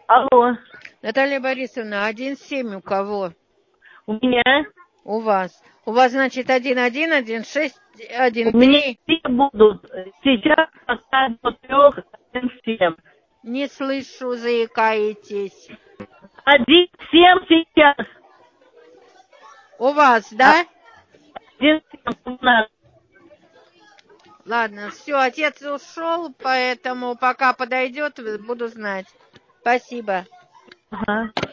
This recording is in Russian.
Алло. Наталья Борисовна, 1,7 у кого? У меня? У вас. У вас, значит, 1,1, 1,6, У меня 1,3. все будут. Сейчас пока до 3, 1,7. Не слышу, заикаетесь. 1,7 сейчас. У вас, да? 1,7 у нас. Ладно, все, отец ушел, поэтому пока подойдет, буду знать. Спасибо. Ага.